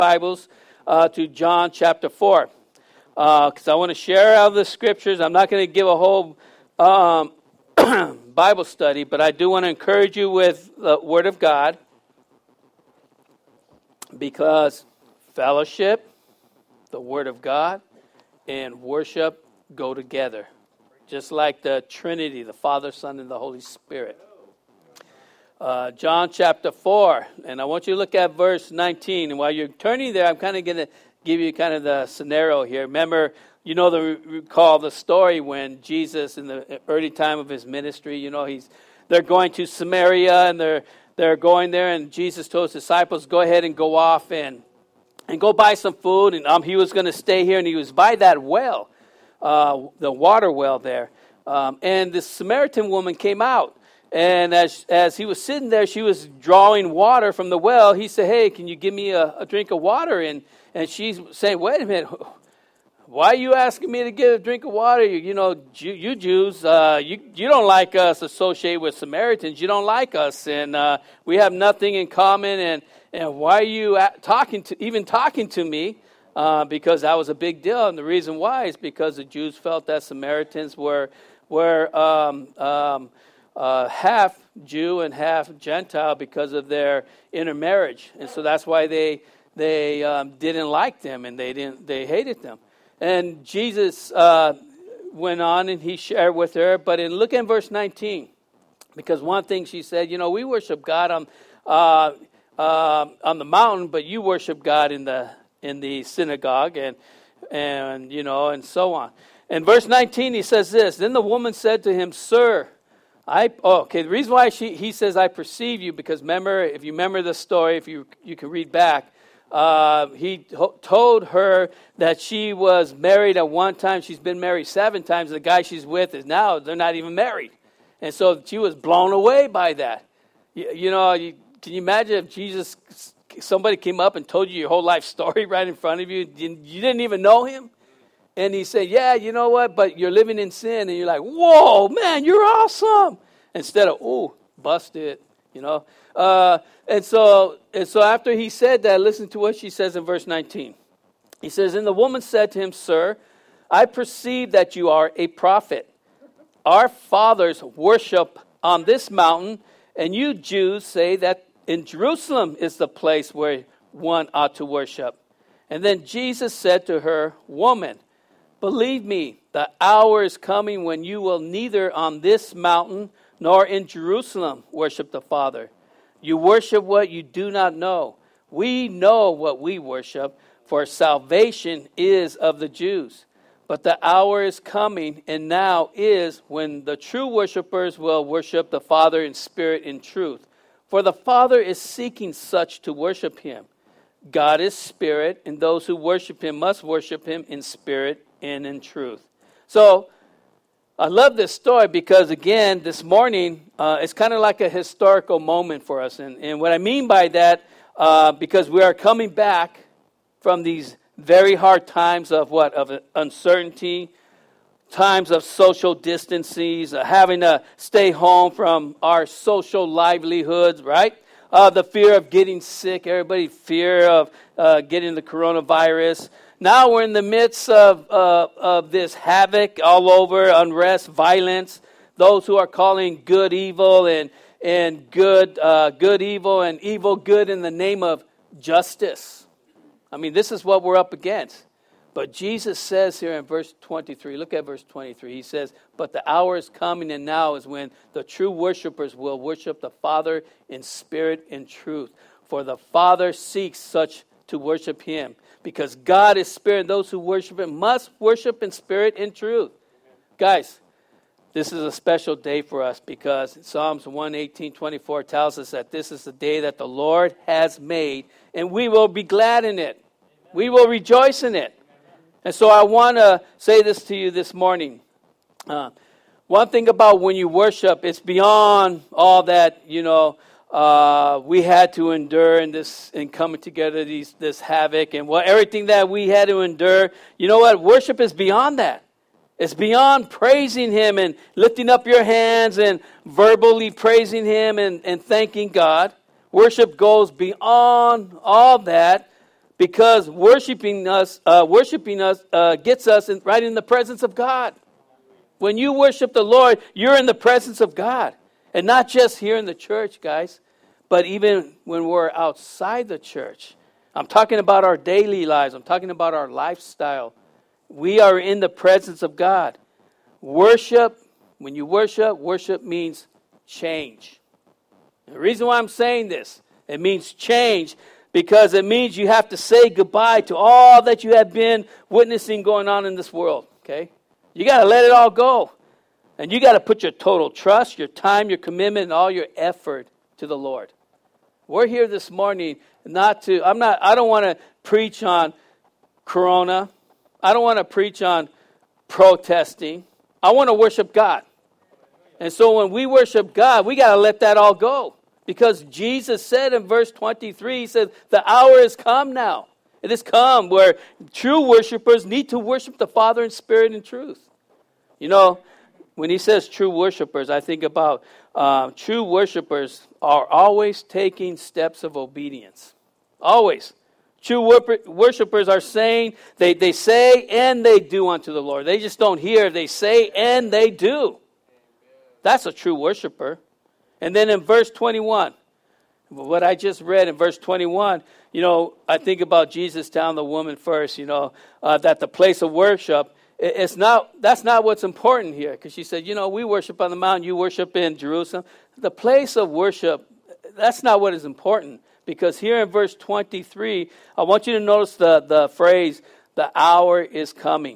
Bibles to John chapter 4. Because I want to share out of the scriptures. I'm not going to give a whole Bible study, but I do want to encourage you with the Word of God. Because fellowship, the Word of God, and worship go together. Just like the Trinity, the Father, Son, and the Holy Spirit. John chapter 4, and I want you to look at verse 19. And while you're turning there, I'm kind of going to give you kind of the scenario here. Remember, recall the story when Jesus, in the early time of his ministry, they're going to Samaria, and they're going there, and Jesus told his disciples, go ahead and go off and go buy some food. And he was going to stay here, and he was by that well, the water well there. And this Samaritan woman came out. And as he was sitting there, she was drawing water from the well. He said, hey, can you give me a drink of water? And she's saying, wait a minute, why are you asking me to get a drink of water? You Jews, you don't like us associated with Samaritans. You don't like us, and we have nothing in common. And why are you talking to me? Because that was a big deal. And the reason why is because the Jews felt that Samaritans were half Jew and half Gentile because of their intermarriage, and so that's why they didn't like them, and they hated them. And Jesus went on and he shared with her, but look at verse 19, because one thing she said, we worship God on the mountain, but you worship God in the synagogue, and so on. And verse 19, he says this. Then the woman said to him, Sir. The reason why he says, I perceive you, because if you remember the story, if you can read back, he told her that she was married at one time. She's been married 7 times. The guy she's with is now, they're not even married. And so she was blown away by that. Can you imagine if somebody came up and told you your whole life story right in front of you? You didn't even know him? And he said, yeah, you know what, but you're living in sin. And you're like, whoa, man, you're awesome. Instead of, ooh, busted, And so after he said that, listen to what she says in verse 19. He says, and the woman said to him, Sir, I perceive that you are a prophet. Our fathers worship on this mountain, and you Jews say that in Jerusalem is the place where one ought to worship. And then Jesus said to her, Woman, believe me, the hour is coming when you will neither on this mountain nor in Jerusalem worship the Father. You worship what you do not know. We know what we worship, for salvation is of the Jews. But the hour is coming, and now is, when the true worshipers will worship the Father in spirit and truth. For the Father is seeking such to worship him. God is spirit, and those who worship him must worship him in spirit and in truth. So, I love this story because, again, this morning, it's kind of like a historical moment for us. And what I mean by that, because we are coming back from these very hard times of uncertainty, times of social distancing, having to stay home from our social livelihoods, right? The fear of getting sick, everybody fear of getting the coronavirus. Now we're in the midst of this havoc all over, unrest, violence. Those who are calling good evil and good evil and evil good in the name of justice. I mean, this is what we're up against. But Jesus says here in verse 23, look at verse 23. He says, but the hour is coming, and now is when the true worshipers will worship the Father in spirit and truth. For the Father seeks such to worship him. Because God is spirit, and those who worship him must worship in spirit and truth. Guys, this is a special day for us because Psalms 118:24 tells us that this is the day that the Lord has made, and we will be glad in it. We will rejoice in it. And so I want to say this to you this morning. One thing about when you worship, it's beyond all that, we had to endure in coming together, this havoc and everything that we had to endure. You know what? Worship is beyond that. It's beyond praising him and lifting up your hands and verbally praising him and thanking God. Worship goes beyond all that because worshiping us gets us right in the presence of God. When you worship the Lord, you're in the presence of God. And not just here in the church, guys, but even when we're outside the church. I'm talking about our daily lives. I'm talking about our lifestyle. We are in the presence of God. Worship, when you worship means change. The reason why I'm saying this, it means change, because it means you have to say goodbye to all that you have been witnessing going on in this world, okay? You got to let it all go. And you got to put your total trust, your time, your commitment, and all your effort to the Lord. We're here this morning I don't want to preach on Corona. I don't want to preach on protesting. I want to worship God. And so when we worship God, we got to let that all go. Because Jesus said in verse 23, he said, the hour has come now. It has come where true worshipers need to worship the Father in spirit and truth. You know, when he says true worshipers, I think about true worshipers are always taking steps of obedience. Always. True worshipers are saying, they say and they do unto the Lord. They just don't hear. They say and they do. That's a true worshiper. And then in verse 21, what I just read in verse 21, you know, I think about Jesus telling the woman first, you know, that the place of worship, that's not what's important here. Because she said, you know, we worship on the mountain, you worship in Jerusalem. The place of worship, that's not what is important. Because here in verse 23, I want you to notice the phrase, the hour is coming.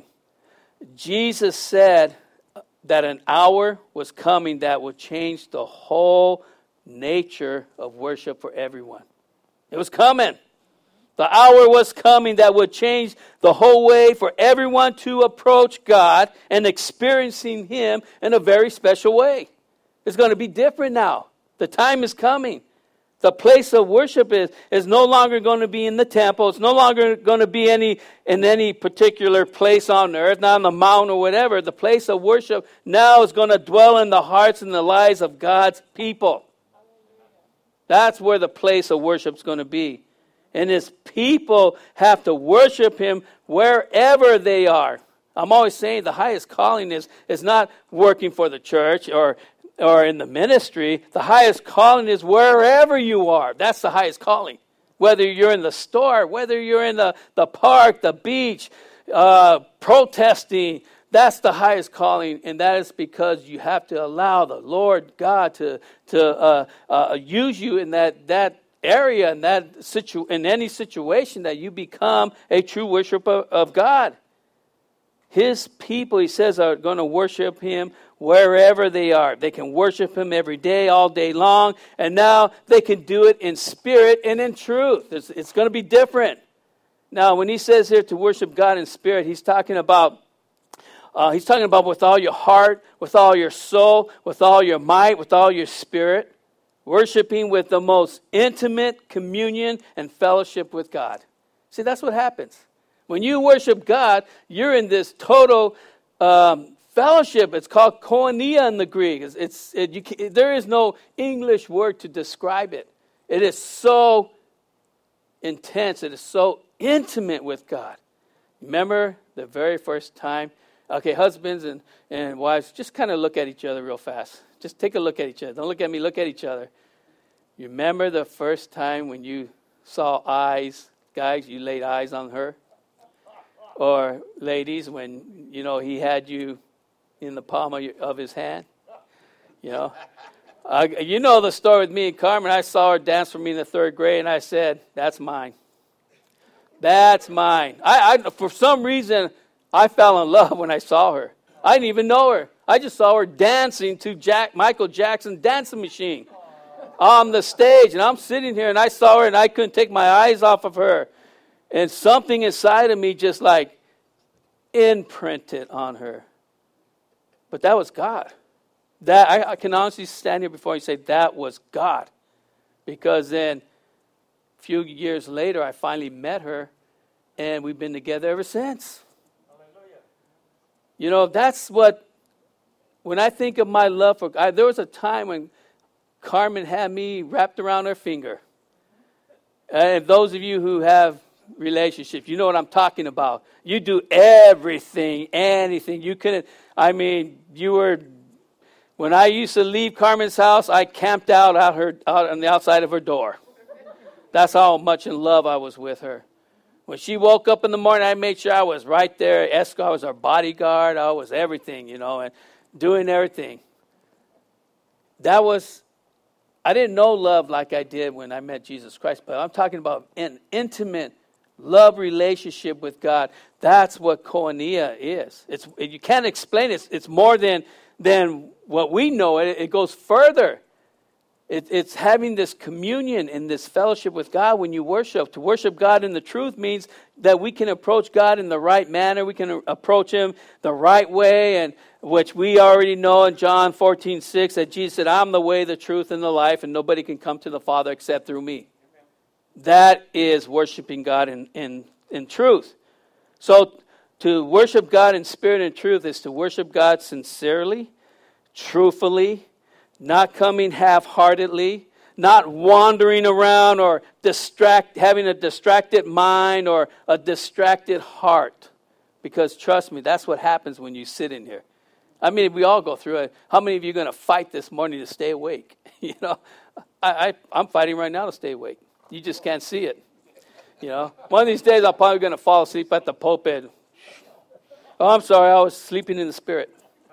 Jesus said that an hour was coming that would change the whole nature of worship for everyone. It was coming. The hour was coming that would change the whole way for everyone to approach God and experiencing Him in a very special way. It's going to be different now. The time is coming. The place of worship is no longer going to be in the temple. It's no longer going to be in any particular place on earth, not on the mountain or whatever. The place of worship now is going to dwell in the hearts and the lives of God's people. That's where the place of worship is going to be. And His people have to worship Him wherever they are. I'm always saying the highest calling is not working for the church or in the ministry. The highest calling is wherever you are. That's the highest calling. Whether you're in the store, whether you're in the park, the beach, protesting, that's the highest calling. And that is because you have to allow the Lord God to use you in that area, in in any situation, that you become a true worshiper of God. His people, he says, are going to worship Him wherever they are. They can worship Him every day, all day long. And now they can do it in spirit and in truth. It's going to be different. Now, when he says here to worship God in spirit, he's talking about with all your heart, with all your soul, with all your might, with all your spirit. Worshiping with the most intimate communion and fellowship with God. See, that's what happens. When you worship God, you're in this total fellowship. It's called koinonia in the Greek. There is no English word to describe it. It is so intense. It is so intimate with God. Remember the very first time? Okay, husbands and wives, just kind of look at each other real fast. Just take a look at each other. Don't look at me, look at each other. You remember the first time when you saw eyes, guys, you laid eyes on her? Or ladies, when, you know, he had you in the palm of his hand? You know? You know the story with me and Carmen. I saw her dance for me in the 3rd grade, and I said, that's mine. That's mine. I for some reason, I fell in love when I saw her. I didn't even know her. I just saw her dancing to Michael Jackson's Dancing Machine on the stage. And I'm sitting here, and I saw her, and I couldn't take my eyes off of her. And something inside of me just like imprinted on her. But that was God. That I can honestly stand here before you and say that was God. Because then a few years later, I finally met her, and we've been together ever since. Hallelujah. You know, that's what, when I think of my love for God, there was a time when Carmen had me wrapped around her finger. And those of you who have relationships. You know what I'm talking about. You do everything, anything. You couldn't, when I used to leave Carmen's house, I camped out on the outside of her door. That's how much in love I was with her. When she woke up in the morning, I made sure I was right there. I was her bodyguard. I was everything, and doing everything. I didn't know love like I did when I met Jesus Christ, but I'm talking about an intimate love relationship with God. That's what koinonia is. You can't explain it. It's more than what we know. It goes further. It's having this communion and this fellowship with God when you worship. To worship God in the truth means that we can approach God in the right manner. We can approach Him the right way, and which we already know in John 14:6 that Jesus said, I'm the way, the truth, and the life, and nobody can come to the Father except through me. That is worshiping God in truth. So to worship God in spirit and truth is to worship God sincerely, truthfully, not coming half-heartedly, not wandering around or having a distracted mind or a distracted heart. Because trust me, that's what happens when you sit in here. I mean, we all go through it. How many of you are going to fight this morning to stay awake? I'm fighting right now to stay awake. You just can't see it. One of these days I'm probably going to fall asleep at the pulpit. Oh, I'm sorry, I was sleeping in the spirit.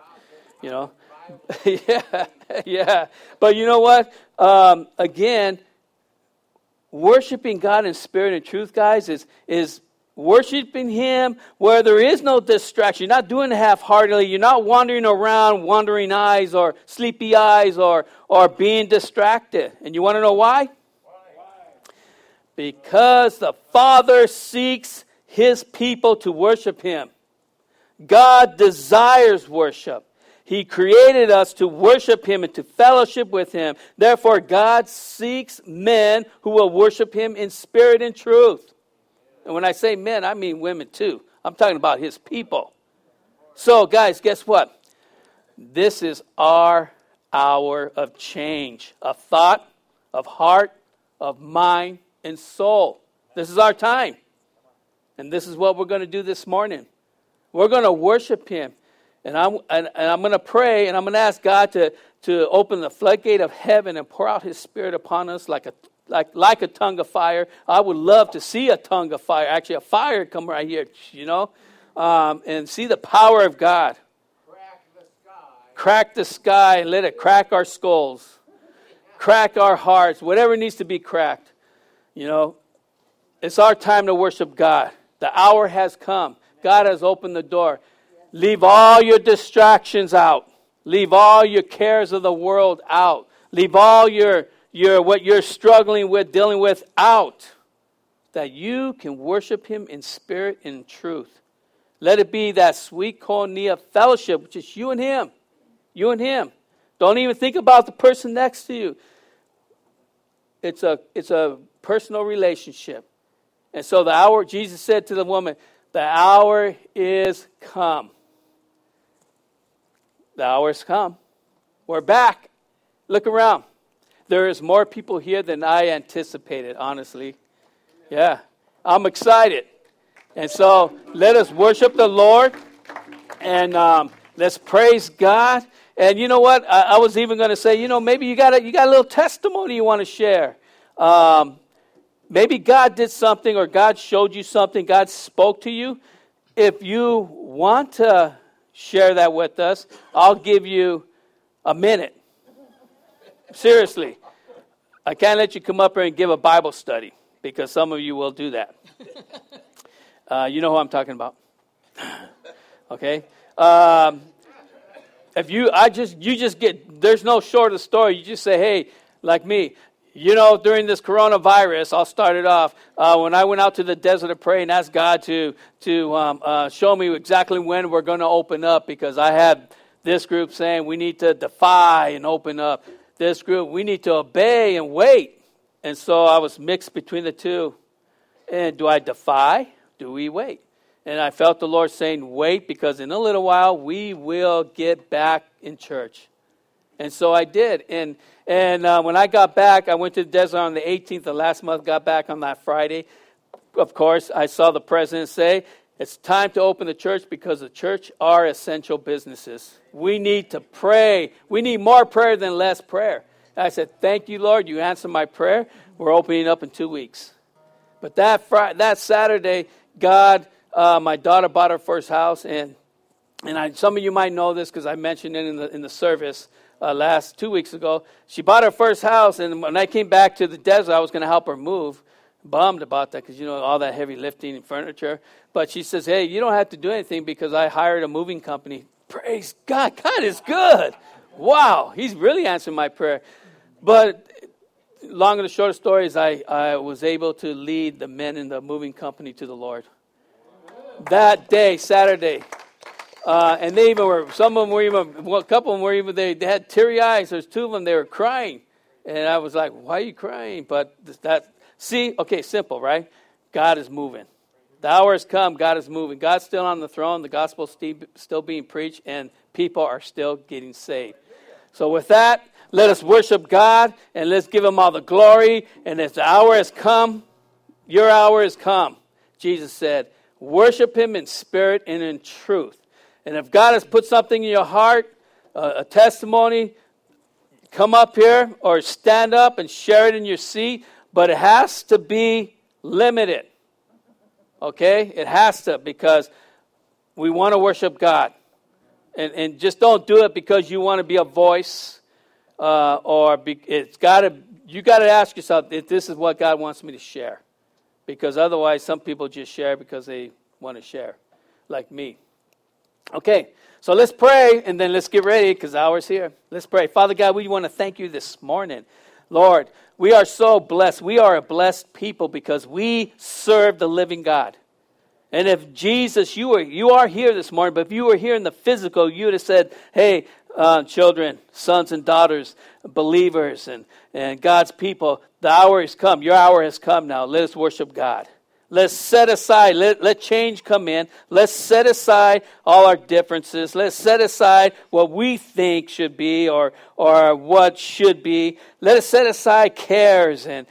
Yeah. But you know what? Again, worshiping God in spirit and truth, guys, is worshiping Him where there is no distraction. You're not doing it half-heartedly. You're not wandering around, wandering eyes or sleepy eyes or being distracted. And you want to know why? Because the Father seeks His people to worship Him. God desires worship. He created us to worship Him and to fellowship with Him. Therefore, God seeks men who will worship Him in spirit and truth. And when I say men, I mean women too. I'm talking about His people. So, guys, guess what? This is our hour of change, of thought, of heart, of mind, and soul. This is our time. And this is what we're going to do this morning. We're going to worship Him. And I'm going to pray, and I'm going to ask God to open the floodgate of heaven and pour out His Spirit upon us like a tongue of fire. I would love to see a tongue of fire, actually a fire come right here, and see the power of God. Crack the sky and let it crack our skulls. Crack our hearts, whatever needs to be cracked. It's our time to worship God. The hour has come. God has opened the door. Leave all your distractions out. Leave all your cares of the world out. Leave all your what you're struggling with, dealing with out. That you can worship Him in spirit and in truth. Let it be that sweet koinonia fellowship, which is you and Him. You and Him. Don't even think about the person next to you. It's a personal relationship. And so the hour, Jesus said to the woman, the hour is come. The hour's come. We're back. Look around. There is more people here than I anticipated, honestly. Yeah. I'm excited. And so let us worship the Lord. And let's praise God. And you know what? I was even going to say, maybe you got a little testimony you want to share. Maybe God did something or God showed you something. God spoke to you. If you want to share that with us, I'll give you a minute. Seriously. I can't let you come up here and give a Bible study because some of you will do that. You know who I'm talking about. Okay? There's no short of story. You just say, hey, like me, during this coronavirus, I'll start it off. When I went out to the desert to pray and ask God to show me exactly when we're going to open up, because I had this group saying we need to defy and open up. This group, we need to obey and wait. And so I was mixed between the two. And do I defy? Do we wait? And I felt the Lord saying, wait, because in a little while we will get back in church. And so I did. And when I got back, I went to the desert on the 18th of last month, got back on that Friday. of course, I saw the president say, it's time to open the church because the church are essential businesses. We need to pray. We need more prayer than less prayer. And I said, thank you, Lord. You answered my prayer. We're opening up in 2 weeks. But that Saturday, God, my daughter bought her first house. And some of you might know this because I mentioned it in the service last 2 weeks ago. She bought her first house. And when I came back to the desert, I was going to help her move. Bummed about that because, all that heavy lifting and furniture. But she says, hey, you don't have to do anything because I hired a moving company. Praise God. God is good. Wow. He's really answering my prayer. But long and the short of the story is I was able to lead the men in the moving company to the Lord. That day, Saturday. And they even were, some of them were even, a couple of them were even, they had teary eyes. There's 2 of them, they were crying. And I was like, why are you crying? But see, okay, simple, right? God is moving. The hour has come. God is moving. God's still on the throne. The gospel is still being preached, and people are still getting saved. So with that, let us worship God, and let's give him all the glory. And as the hour has come, your hour has come. Jesus said, worship him in spirit and in truth. And if God has put something in your heart, a testimony, come up here or stand up and share it in your seat. But it has to be limited. Okay? It has to, because we want to worship God. And just don't do it because you want to be a voice. You got to ask yourself if this is what God wants me to share. Because otherwise, some people just share because they want to share, like me. Okay, so let's pray, and then let's get ready because the hour's here. Let's pray. Father God, we want to thank you this morning. Lord, we are so blessed. We are a blessed people because we serve the living God. And if Jesus, you are here this morning, but if you were here in the physical, you would have said, hey, children, sons and daughters, believers, and God's people, the hour has come. Your hour has come now. Let us worship God. Let's set aside, let change come in. Let's set aside all our differences. Let's set aside what we think should be or what should be. Let us set aside cares and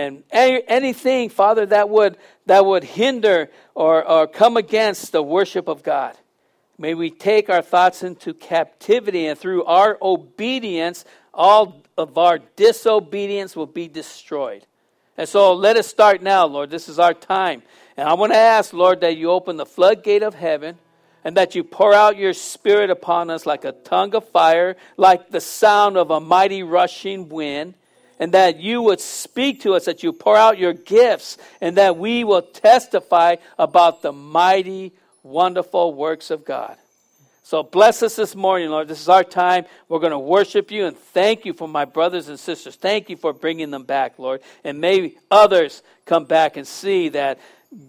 anything, Father, that would hinder or come against the worship of God. May we take our thoughts into captivity, and through our obedience, all of our disobedience will be destroyed. And so let us start now, Lord. This is our time. And I want to ask, Lord, that you open the floodgate of heaven and that you pour out your Spirit upon us like a tongue of fire, like the sound of a mighty rushing wind, and that you would speak to us, that you pour out your gifts, and that we will testify about the mighty, wonderful works of God. So bless us this morning, Lord. This is our time. We're going to worship you and thank you for my brothers and sisters. Thank you for bringing them back, Lord. And may others come back and see that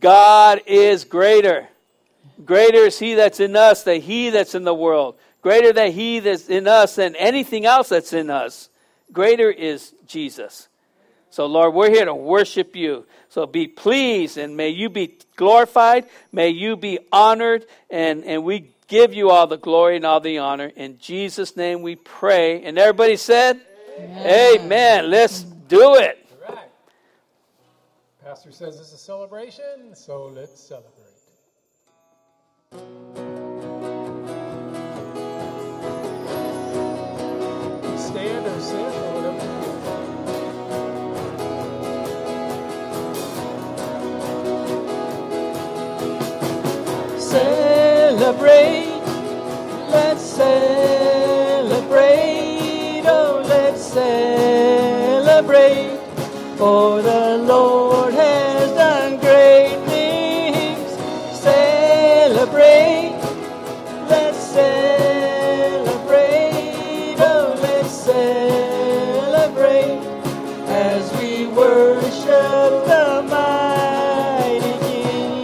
God is greater. Greater is he that's in us than he that's in the world. Greater than he that's in us than anything else that's in us. Greater is Jesus. So, Lord, we're here to worship you. So be pleased, and may you be glorified. May you be honored, and we give you all the glory and all the honor. In Jesus' name we pray. And everybody said, Amen. Amen. Let's do it. All right. Pastor says it's a celebration, so let's celebrate. Stand or sit or whatever. Celebrate, let's celebrate, oh let's celebrate, for the Lord has done great things. Celebrate, let's celebrate, oh let's celebrate, as we worship the mighty King.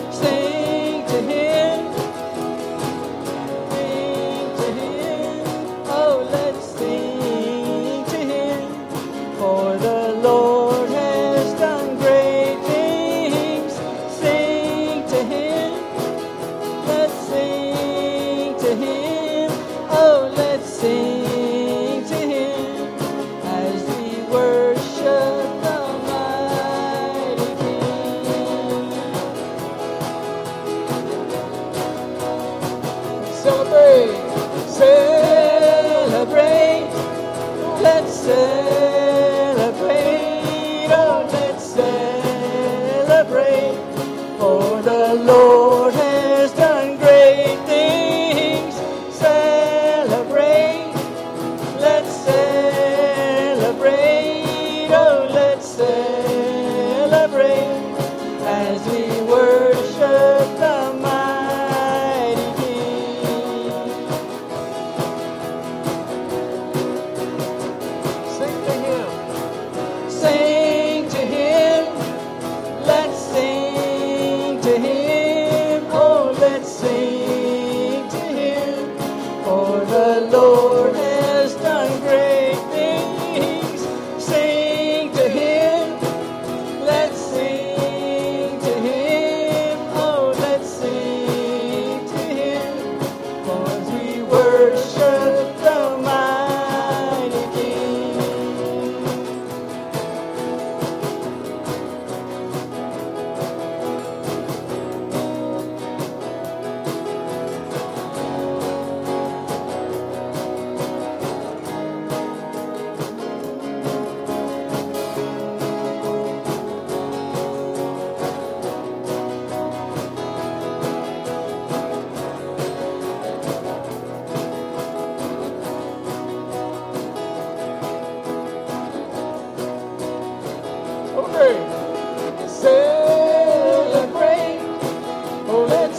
Sing to him, celebrate, oh, let's celebrate, for the Lord has done great things. Celebrate, let's celebrate, oh, let's celebrate, as we worship the mighty King. Sing to Him. Sing to Him, let's sing to Him, oh, let's sing to Him, for the Lord has done great things. Sing to Him, let's sing to Him, oh, let's sing to Him, for we worship the mighty King. Okay. Celebrate, oh, let's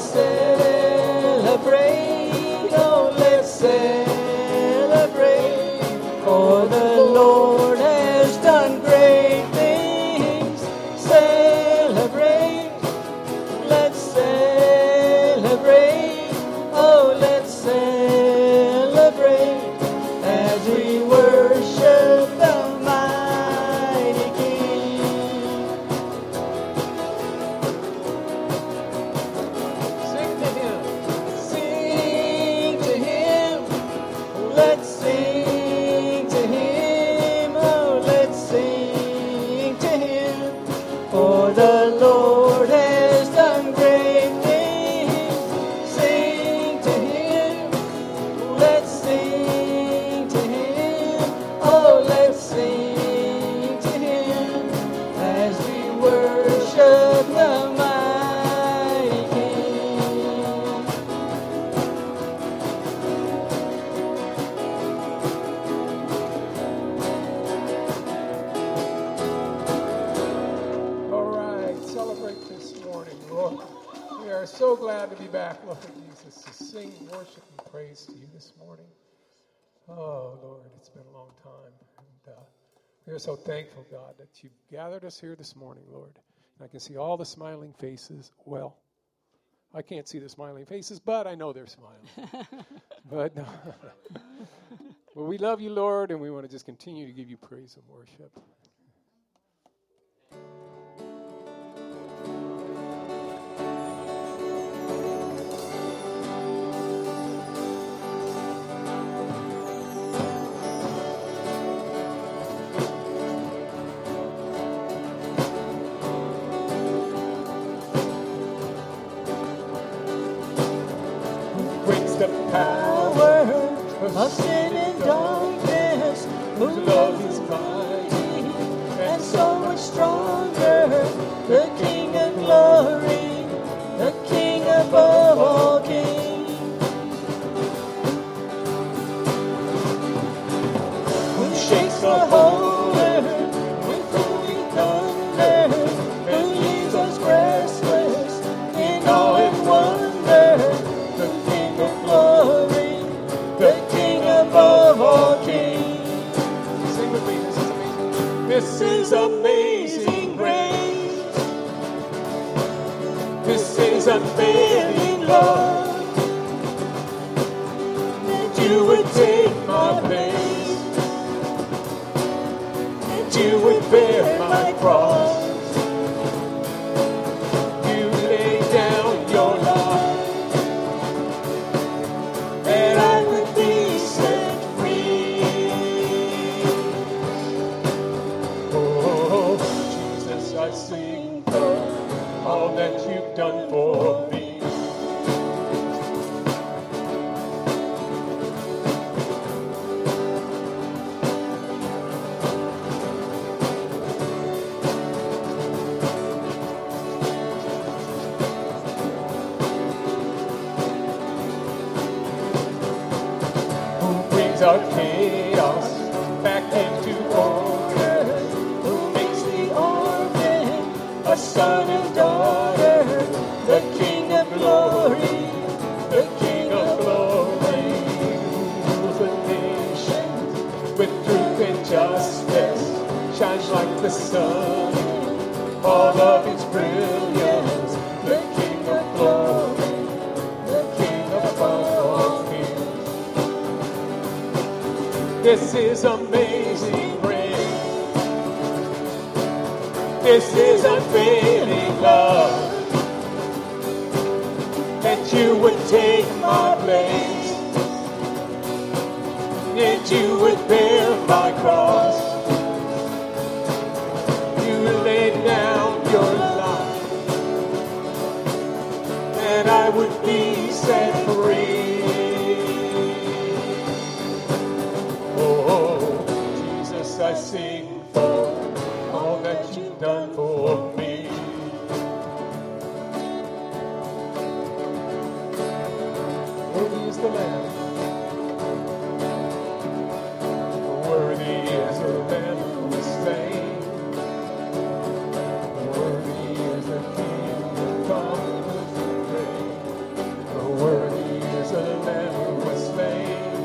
celebrate, oh, let's celebrate, for the Lord has done great things. Celebrate, let's celebrate, oh, let's celebrate, as we worship the mighty King. Sing to Him. Sing to Him, let's sing to Him, oh, let's sing to Him, for the Lord has done great things. Sing to Him, let's sing to Him, oh, let's sing to Him, as we worship the mighty King. All right. Celebrate this morning, Lord. We are so glad to be back, Lord Jesus, to sing, worship, and praise to you this morning. Oh, Lord, it's been a long time. And we are so thankful, God, that you've gathered us here this morning, Lord. And I can see all the smiling faces. Well, I can't see the smiling faces, but I know they're smiling. But well, we love you, Lord, and we want to just continue to give you praise and worship. Brings the power Of sin and darkness, whose love is mighty and so much stronger. The King of glory, the King above all kings, who shakes the whole earth with holy thunder, who leaves us restless in awe and wonder. The King of glory, the King above all kings. Sing with me. This is amazing. This is amazing grace. This is unfailing love. That you would take my place, that you would bear my cross. You lay down your life, that I would be set free. Oh, Jesus, I sing all that you've done for me. our chaos back into order, who makes the orphan a son and daughter, the King of glory, the King of glory, who rules the nations with truth and justice, shines like the sun, all of its brilliance, the King of glory, the King of all kings. This is amazing grace. This is unfailing love. That you would take my place, that you would bear my cross. You laid down your life, and I would be set free. Oh, Jesus, I sing for all that you've done for me. Worthy is the Lamb. Worthy is the Lamb who was slain. Worthy is the King who conquers the grave. Worthy is the Lamb who was slain.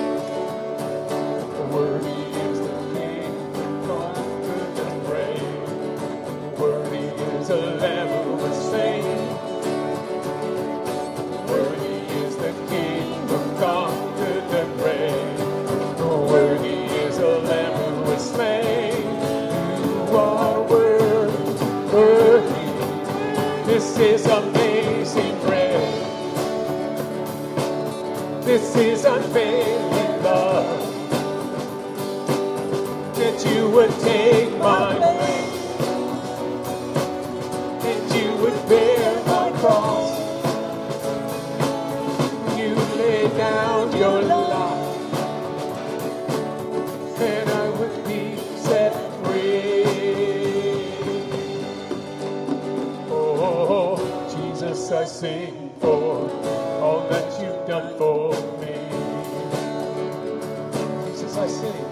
Worthy is the King who conquered the grave. Worthy is the Lamb who was slain. Worthy is the King who conquered the grave. Worthy is the Lamb who was slain. You are worthy. This is amazing grace. This is unfailing love. That you would take my place, that you would bear my cross. You lay down your life, and I would be set free. Oh, Jesus, I sing for all that you've done for me. Jesus, I sing.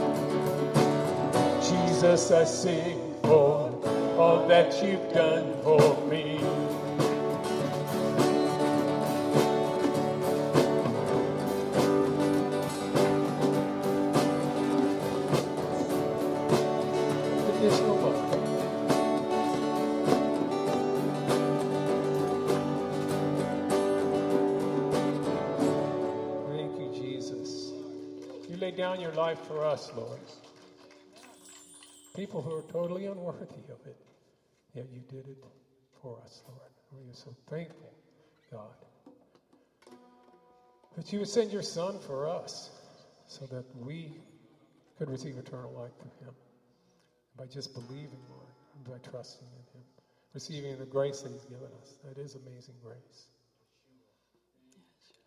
Jesus, I sing for all that you've done for me. Additional love. Thank you, Jesus. You laid down your life for us, Lord. People who are totally unworthy of it, yet you did it for us, Lord. We are so thankful, God, that you would send your Son for us so that we could receive eternal life through him. By just believing, Lord, and by trusting in him, receiving the grace that he's given us. That is amazing grace.